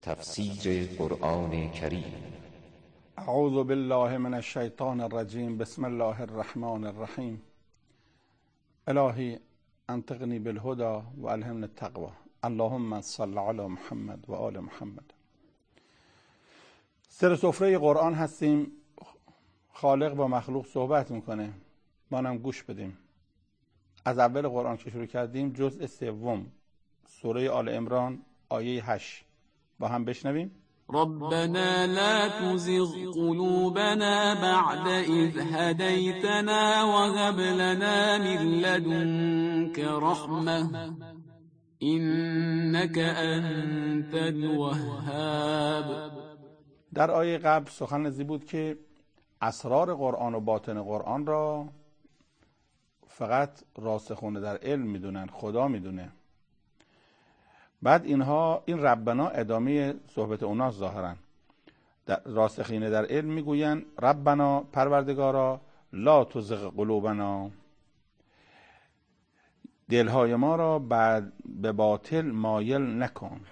تفسیر قرآن کریم. اعوذ بالله من الشیطان الرجیم. بسم الله الرحمن الرحیم. الهی انطقنی بالهدى و الهمنی التقوى. اللهم صل علی محمد و آل محمد. سر سفره قرآن هستیم. خالق با مخلوق صحبت میکنه، ما هم گوش بدیم. از اول قرآن که شروع کردیم، جزء سوم سوره آل عمران آیه 8 با هم بشنویم. ربنا لا تزغ قلوبنا بعد إذ هديتنا وهب لنا من لدنك رحمة إنك أنت الوهاب. در آیه قبل سخن ازی بود که اسرار قرآن و باطن قرآن را فقط راسخون در علم میدونن، خدا میدونه. بعد این ربنا ادامه صحبت اوناست. ظاهرا راسخین در علم میگوین ربنا، پروردگارا، لا تزغ قلوبنا، دلهای ما را بعد به باطل مایل نکن.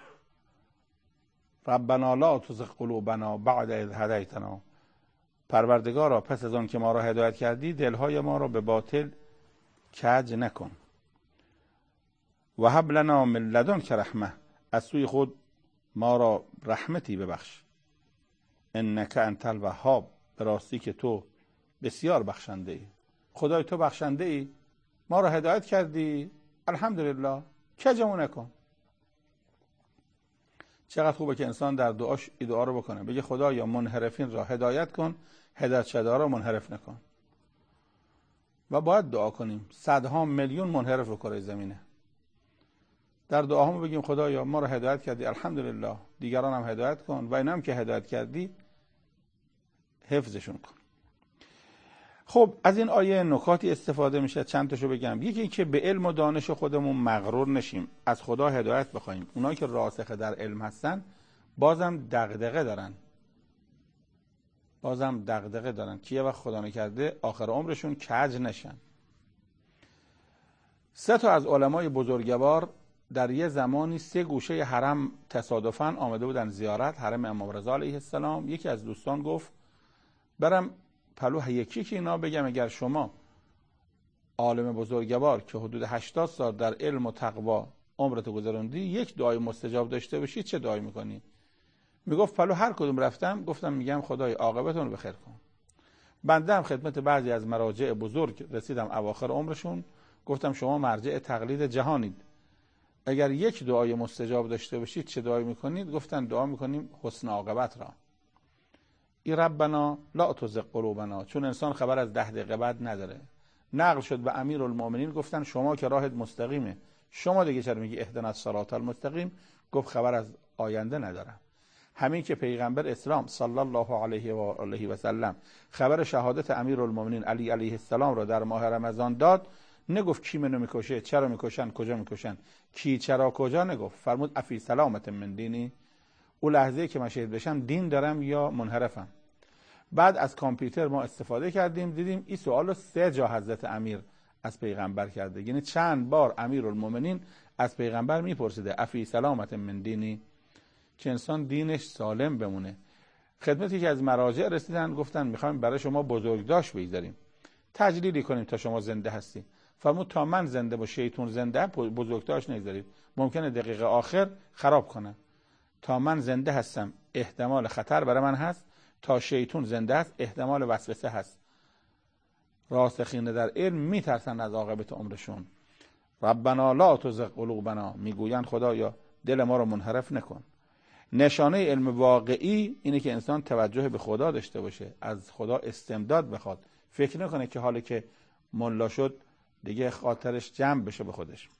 ربنا لا تزغ قلوبنا بعد اذ هدیتنا، پروردگارا پس از آن که ما را هدایت کردی دلهای ما را به باطل کج نکن. و هب لنا من لدنک رحمه، از سوی خود ما را رحمتی ببخش. انک انت الوهاب، به راستی که تو بسیار بخشنده ای. خدای تو بخشنده ای، ما را هدایت کردی، الحمدلله، کجمون نکن. چقدر خوبه که انسان در دعاش این دعا رو بکنه، بگه خدایا منحرفین را هدایت کن، هدایت شده را منحرف نکن. و باید دعا کنیم. صدها میلیون منحرف رو کره زمینه. در دعاهامو بگیم خدایا ما رو هدایت کردی، الحمدلله، دیگران هم هدایت کن و اینا هم که هدایت کردی حفظشون کن. خب از این آیه نکاتی استفاده میشه، چند تاشو بگم. یکی که به علم و دانش خودمون مغرور نشیم، از خدا هدایت بخوایم. اونایی که راسخ در علم هستن بازم دغدغه دارن که یه وقت خدا نکرده آخر عمرشون کج نشن. 3 تا از علمای بزرگوار در یه زمانی 3 گوشه حرم تصادفاً آمده بودن زیارت، حرم امام رضا علیه السلام. یکی از دوستان گفت برم پلو یکی که اینا بگم اگر شما عالم بزرگوار که حدود 80 سال در علم و تقوا عمرتو گذروندی یک دعای مستجاب داشته باشی، چه دعایی میکنی؟ میگفت پلو هر کدوم رفتم گفتم میگم خدای عاقبتون رو بخیر کن. بنده هم خدمت بعضی از مراجع بزرگ رسیدم اواخر عمرشون، گفتم شما مرجع تقلید جهانید، اگر یک دعای مستجاب داشته باشید چه دعایی میکنید؟ گفتن دعا میکنیم حسن عاقبت را. ای ربنا لا تزغ قلوبنا، چون انسان خبر از 10 دقیقه بعد نداره. نقل شد به امیرالمومنین، گفتن شما که راهت مستقیمه، شما دیگه چرا میگی اهدنا الصراط المستقیم؟ گفت خبر از آینده ندارم. همین که پیغمبر اسلام صلی الله علیه و آله و سلم خبر شهادت امیرالمومنین علی علیه السلام را در ماه رمضان داد، نگفت کی منو میکشه، چرا میکشن، کجا میکشن، کی چرا کجا، نگفت. فرمود افی سلامت من دینی، اون لحظه که من شهید بشم دین دارم یا منحرفم. بعد از کامپیوتر ما استفاده کردیم، دیدیم این سوال رو 3 جا حضرت امیر از پیغمبر کرده، یعنی چند بار امیرالمومنین از پیغمبر میپرسیده افی سلامت من دینی، که انسان دینش سالم بمونه. خدمتی که از مراجع رسیدن گفتن میخوایم برای شما بزرگداشت بگذاریم، تجلیلی کنیم تا شما زنده هستی. فرمود تا من زنده با شیطون زنده بزرگداشت نگذارید، ممکنه دقیقه آخر خراب کنه. تا من زنده هستم احتمال خطر برای من هست، تا شیطون زنده است احتمال وسوسه هست. راسخین در علم میترسن از عاقبت عمرشون. ربنا لا تزغ قلوبنا، میگوین خدایا دل ما رو منحرف نکن. نشانه علم واقعی اینه که انسان توجه به خدا داشته باشه، از خدا استمداد بخواد، فکر نکنه که حالی که ملا شد دیگه خاطرش جمع بشه به خودش.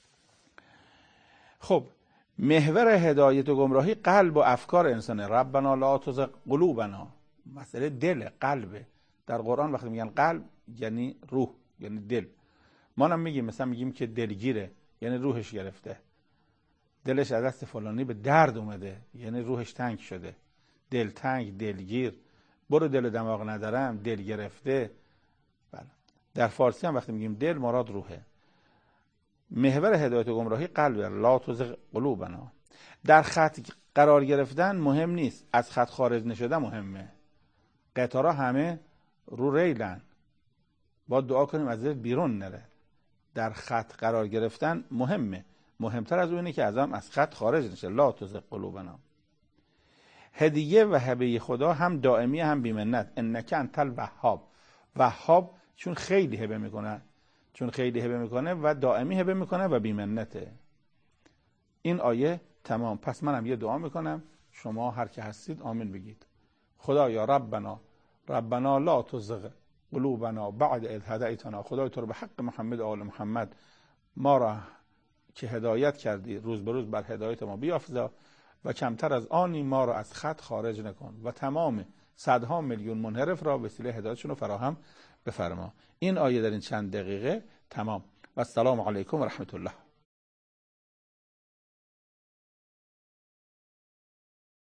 خب محور هدایت و گمراهی قلب و افکار انسانه. ربنا لا تزغ قلوبنا، مسئله دل، قلبه. در قرآن وقتی میگن قلب یعنی روح، یعنی دل. ما هم میگیم، مثلا میگیم که دلگیره یعنی روحش گرفته، دلش از دست فلانی به درد اومده یعنی روحش تنگ شده. دل تنگ، دلگیر، برو دل و دماغ ندارم، دل گرفته. بله. در فارسی هم وقتی میگیم دل مراد روحه. محور هدایت و گمراهی قلبه. لا تزغ قلوبنا. در خط قرار گرفتن مهم نیست، از خط خارج نشده مهمه. قطارا همه رو ریلن، با دعا کنیم از بیرون نره. در خط قرار گرفتن مهمه، مهمتر از اونه که از خط خارج نشه. لا تزغ قلوبنا. هدیه و هبه خدا هم دائمی هم بیمنت. انک انت الوهاب. وهاب چون خیلی هبه میکنه، و دائمی هبه میکنه و بیمنته. این آیه تمام. پس منم یه دعا میکنم، شما هر که هستید آمین بگید. خدایا ربنا لا تزغ قلوبنا بعد اذ هدیتنا. خدای تو رو به حق محمد آل محمد ما را که هدایت کردی روز به روز بر هدایت ما بیافزا و کمتر از آنی ما را از خط خارج نکن و تمام صدها میلیون منحرف را وسیله هدایتشون رو فراهم بفرما. این آیه در این چند دقیقه تمام. و السلام علیکم و رحمت الله.